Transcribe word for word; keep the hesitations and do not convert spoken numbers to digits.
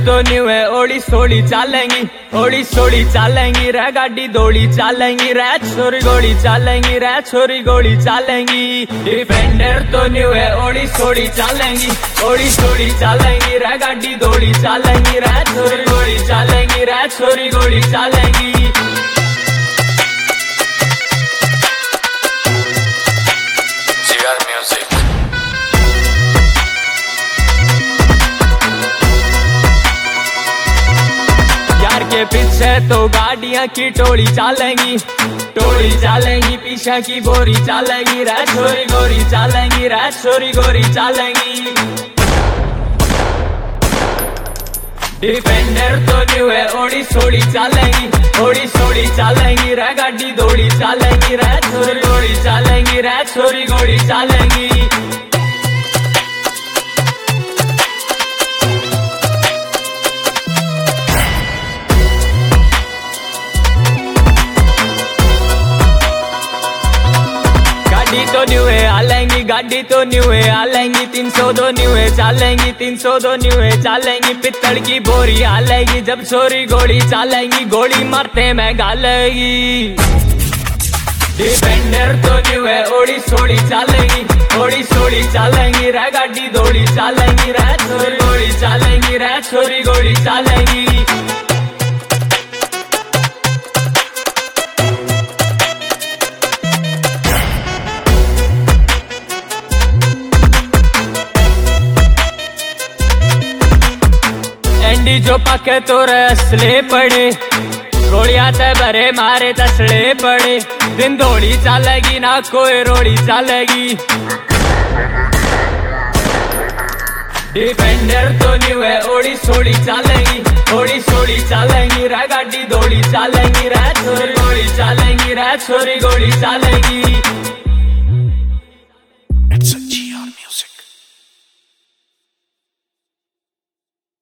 तो न्यू है ओड़ी सोड़ी चालेंगी, ओड़ी सोड़ी चालेंगी रे गाड़ी दौड़ी चालेंगी रे छोरी गोड़ी चालेंगी रे छोरी गोड़ी चालेंगी। डिफेंडर तो न्यू है ओड़ी सोड़ी चालेंगी, ओड़ी सोड़ी चालेंगी रे गाड़ी दौड़ी चालेंगी रे छोरी गोड़ी चालेंगी रे छोरी गोड़ी चालेंगी। के पीछे तो गाड़ियां की टोली चालेंगी, टोली चालेंगी पीछे की बोरी चालेंगी रे छोरी गोरी चालेंगी रे छोरी गोरी चालेंगी। डिफेंडर तो न्यू है ओड़ी सोड़ी चालेंगी, ओड़ी सोड़ी चालेंगी रे गाड़ी दौड़ी चालेंगी रे छोरी गोरी चालेंगी रे छोरी गोरी चालेंगी। गाड़ी तो न्यू है आलेंगी, गाड़ी तो न्यू है आलेंगी, तीन सौ दो न्यू है चालेंगी, तीन सौ दो न्यू है चालेंगी। पित्तल की बोरी आलेगी जब छोरी गोली चालेंगी, गोली मारते में गालेगी। डिफेंडर तो न्यू है ओड़ी सोड़ी चालेंगी, ओड़ी सोड़ी चालेंगी रे गाड़ी दौड़ी चालेंगी रे छोरी गोली चालेंगी रे छोरी गोली चालेंगी। एंडी जो पके तो रसले पड़े, गोलियां ते भरे मारे तसले पड़े, दिन दौड़ी चालेगी ना कोई रोड़ी चालेगी। डिफेंडर तो न्यू है ओड़ी सोड़ी चालेंगी, ओड़ी सोड़ी चालेंगी रे गाड़ी दौड़ी चालेंगी रे छोरी गोली चालेंगी रे छोरी गोली चालेंगी।